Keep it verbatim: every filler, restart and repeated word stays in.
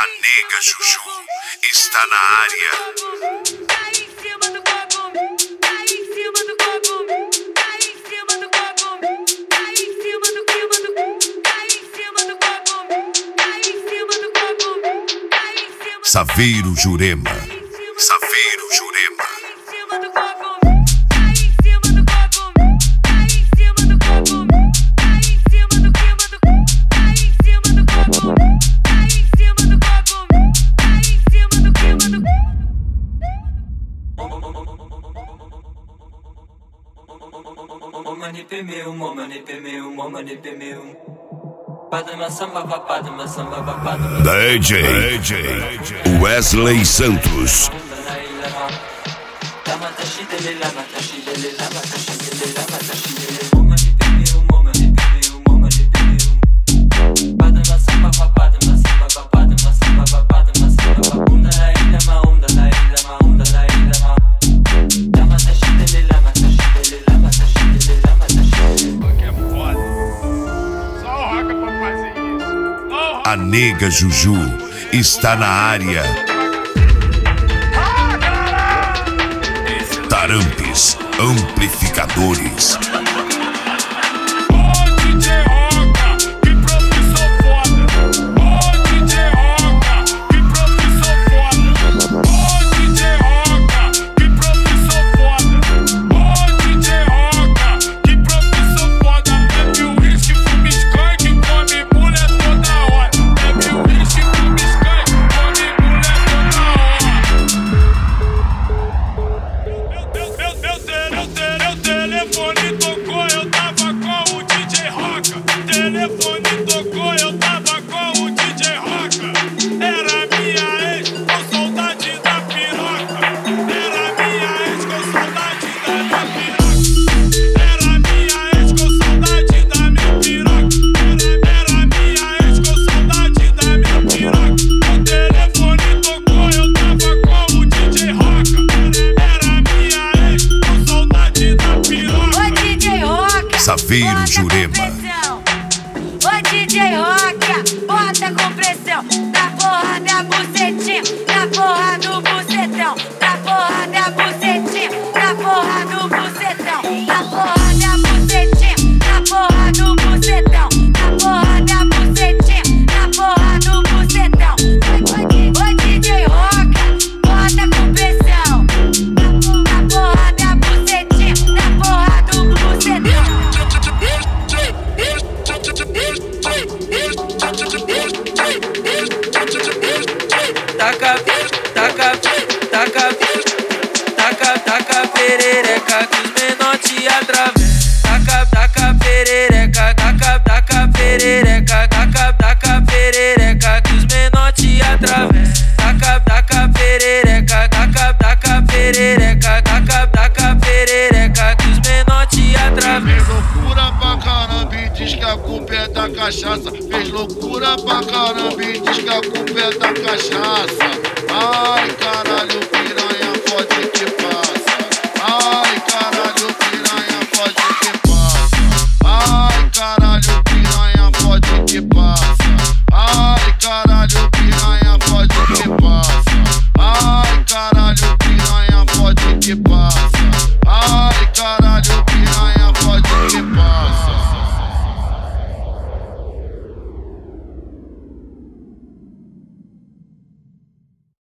Nega Juju está na área. Tá em cima do copo, tá em cima do copo, tá em cima do copo, tá em cima do clima do, tá em cima do copo, tá em cima do copo, tá em cima do Saveiro Jurema. Saveiro Jurema. em cima do copo, tá em cima do copo, tá em cima do copo, tá em cima do clima do, tá em cima do copo, tá em cima do copo, tá em cima do clima do. Momani pemeu, momani pemeu, momani pemeu. Padma samba, padma samba, padma. D J, D J Wesley Santos. Momani pemeu, momani pemeu, momani pemeu. Padma samba, padma samba, padma samba, padma samba. Onda na ilha, ma onda na ilha, ma onda na ilha, ma. Lama tá chile, lama tá chile, lama tá chile, lama tá chile. Que é foda. Só o Roca pra fazer isso. Só o Roca. A Nega Juju está na área. Tarampes Amplificadores. Ô D J Roca, que profissão foda. Ô D J Roca, que profissão foda. Ô D J Roca, que profissão foda. Ô D J Roca, que profissão foda. Bebe uísque, fume skunk, come mulher toda hora. Bebe uísque, fume skunk, come mulher toda hora. Meu, meu, meu, meu, meu, meu telefone tocou, eu tava com o D J Roca. Telefone tocou, eu tava com o D J Roca. Era minha ex com saudade da piroca. Era minha ex com saudade da minha piroca. Era minha ex com saudade da minha piroca. Era minha ex com saudade da minha piroca. O telefone tocou, eu tava com o D J Roca. Era minha ex com saudade da piroca. Ô D J Roca, Saveiro bota Jurema. com pressão. Ô D J Roca, bota com pressão. Na porra da bucetinha, na porra do bucetão. Na porra da bucetinha, na porra do bucetão. Na porra da bucetinha, na porra do bucetão. Na porra da bucetinha, na porra do bucetão. Ô D J Roca, bota com pressão. Na porra da bucetinha, na porra do bucetão. Taca, taca, taca, taca, taca perereca que os menor te atravessam. Taca, taca perereca, taca, taca perereca, taca, taca perereca que os menor te atravessam. Taca, taca perereca, taca, taca perereca, taca, taca perereca que os menor te atravessam. Fez loucura pra caramba e diz que a culpa é da cachaça. Fez loucura pra caramba e diz que a culpa é da cachaça. Ai, caralho, piranha, fode